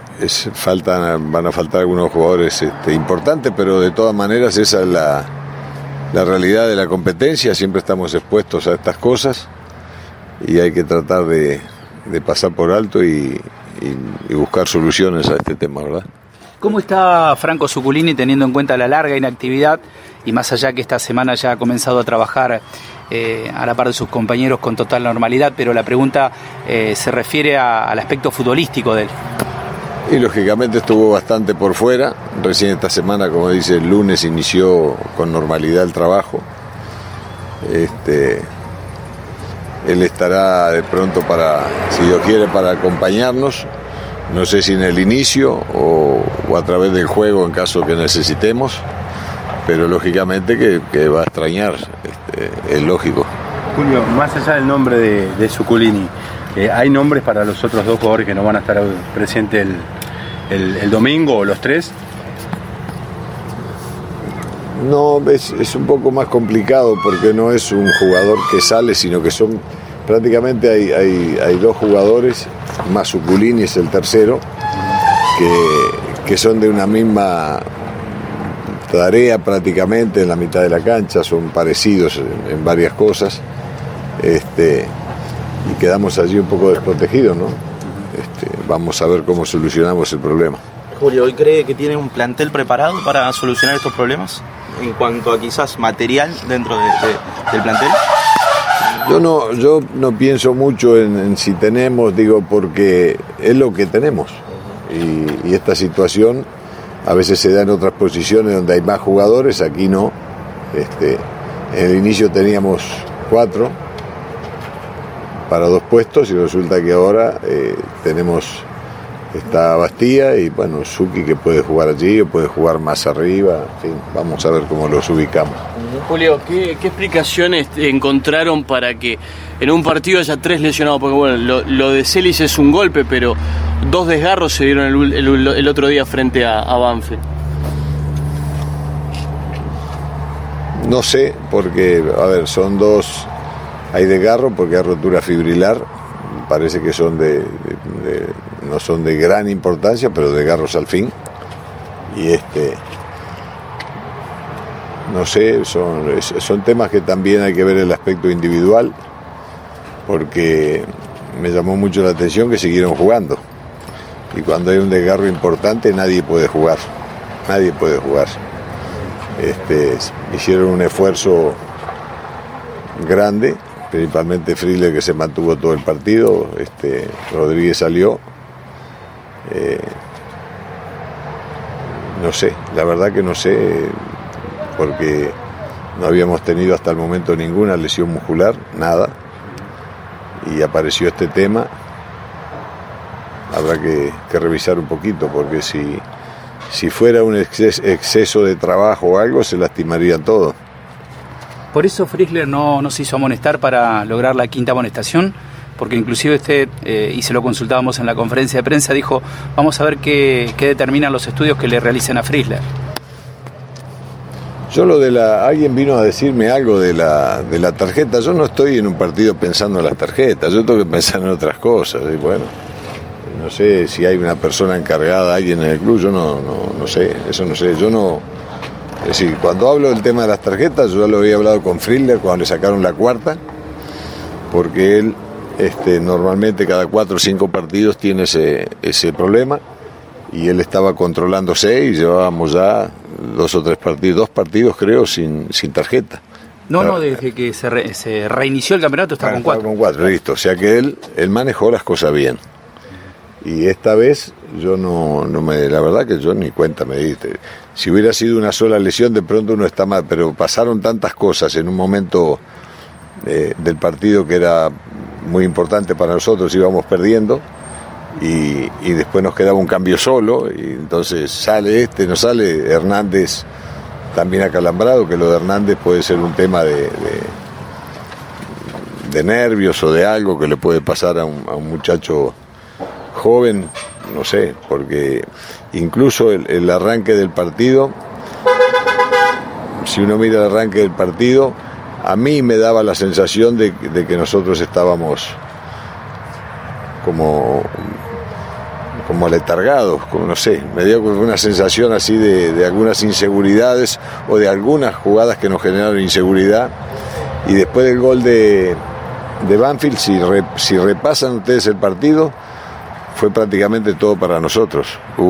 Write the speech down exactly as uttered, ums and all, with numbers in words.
es, faltan, van a faltar algunos jugadores este, importantes, pero de todas maneras esa es la, la realidad de la competencia, siempre estamos expuestos a estas cosas y hay que tratar de, de pasar por alto y, y, y buscar soluciones a este tema, ¿verdad? ¿Cómo está Franco Zuculini teniendo en cuenta la larga inactividad y más allá que esta semana ya ha comenzado a trabajar eh, a la par de sus compañeros con total normalidad, pero la pregunta eh, se refiere a, al aspecto futbolístico de él? Y lógicamente estuvo bastante por fuera, recién esta semana, como dice, el lunes inició con normalidad el trabajo. Este, él estará de pronto para, si Dios quiere, para acompañarnos. No sé si en el inicio o, o a través del juego en caso que necesitemos, pero lógicamente que, que va a extrañar, este, es lógico. Julio, más allá del nombre de, de Zuculini, eh, ¿hay nombres para los otros dos jugadores que no van a estar presentes el, el, el domingo o los tres? No, es, es un poco más complicado porque no es un jugador que sale, sino que son... Prácticamente hay, hay, hay dos jugadores, más Zuculini es el tercero, que, que son de una misma tarea prácticamente en la mitad de la cancha, son parecidos en, en varias cosas, este, y quedamos allí un poco desprotegidos, ¿no? Este, vamos a ver cómo solucionamos el problema. Julio, ¿hoy cree que tiene un plantel preparado para solucionar estos problemas? En cuanto a quizás material dentro de, de, del plantel. Yo no, yo no pienso mucho en, en si tenemos, digo, porque es lo que tenemos. Y, y esta situación a veces se da en otras posiciones donde hay más jugadores, aquí no. Este, en el inicio teníamos cuatro para dos puestos y resulta que ahora eh, tenemos esta Bastía y bueno, Zuki que puede jugar allí o puede jugar más arriba, en fin, vamos a ver cómo los ubicamos. Julio, ¿qué, qué explicaciones encontraron para que en un partido haya tres lesionados? Porque bueno, lo, lo de Celis es un golpe, pero dos desgarros se dieron el, el, el otro día frente a, a Banfield. No sé, porque, a ver, son dos, hay desgarro porque hay rotura fibrilar, parece que son de, de, de no son de gran importancia, pero desgarros al fin. Y este, no sé, son, son temas que también hay que ver el aspecto individual, porque me llamó mucho la atención que siguieron jugando. Y cuando hay un desgarro importante nadie puede jugar, nadie puede jugar. Este, hicieron un esfuerzo grande, principalmente Friedler que se mantuvo todo el partido, este, Rodríguez salió. Eh, no sé, la verdad que no sé, porque no habíamos tenido hasta el momento ninguna lesión muscular, nada, y apareció este tema. Habrá que, que revisar un poquito, porque si, si fuera un exceso, exceso de trabajo o algo, se lastimaría todo. Por eso Friedler no, no se hizo amonestar para lograr la quinta amonestación, porque inclusive usted, eh, y se lo consultábamos en la conferencia de prensa, dijo, vamos a ver qué, qué determinan los estudios que le realicen a Friedler. Yo lo de la... Alguien vino a decirme algo de la, de la tarjeta. Yo no estoy en un partido pensando en las tarjetas, yo tengo que pensar en otras cosas. Y bueno, no sé si hay una persona encargada, alguien en el club, yo no, no, no sé, eso no sé, yo no... Es decir, cuando hablo del tema de las tarjetas, yo ya lo había hablado con Friedler cuando le sacaron la cuarta, porque él este, normalmente cada cuatro o cinco partidos tiene ese, ese problema, y él estaba controlándose y llevábamos ya dos o tres partidos, dos partidos creo, sin, sin tarjeta. No, no, desde que se, re, se reinició el campeonato está con cuatro. con cuatro, listo, o sea que él, él manejó las cosas bien. Y esta vez yo no, no me, la verdad que yo ni cuenta me di. Si hubiera sido una sola lesión de pronto uno está mal, pero pasaron tantas cosas en un momento eh, del partido que era muy importante para nosotros, íbamos perdiendo y, y después nos quedaba un cambio solo y entonces sale este, no sale, Hernández también acalambrado, que lo de Hernández puede ser un tema de, de, de nervios o de algo que le puede pasar a un, a un muchacho joven, no sé, porque incluso el, el arranque del partido, si uno mira el arranque del partido, a mí me daba la sensación de, de que nosotros estábamos como, como letargados, como no sé, me dio una sensación así de, de algunas inseguridades o de algunas jugadas que nos generaron inseguridad. Y después del gol de, de Banfield, si, re, si repasan ustedes el partido, fue prácticamente todo para nosotros.